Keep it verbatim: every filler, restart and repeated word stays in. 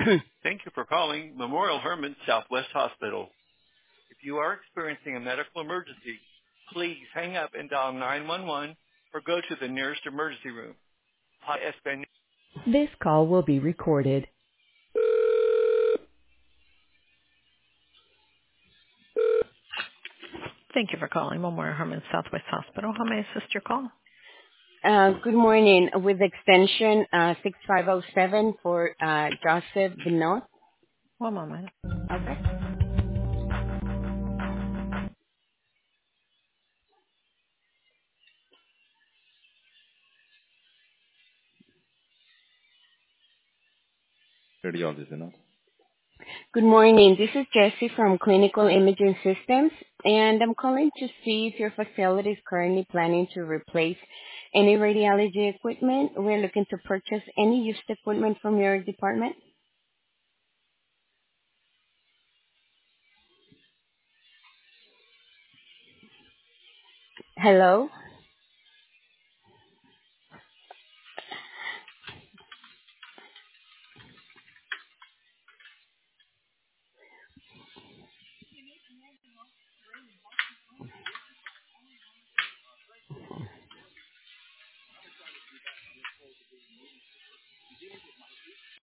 Thank you for calling Memorial Hermann Southwest Hospital. If you are experiencing a medical emergency, please hang up and dial nine one one or go to the nearest emergency room. Para español. This call will be recorded. Thank you for calling Memorial Hermann Southwest Hospital. How may I assist your call? Uh, good morning. With extension uh, six five zero seven for uh, Joseph Binot. One moment. Okay. Radiologist, you know. Good morning. This is Jessie from Clinical Imaging Systems, and I'm calling to see if your facility is currently planning to replace any radiology equipment. We're looking to purchase any used equipment from your department. Hello?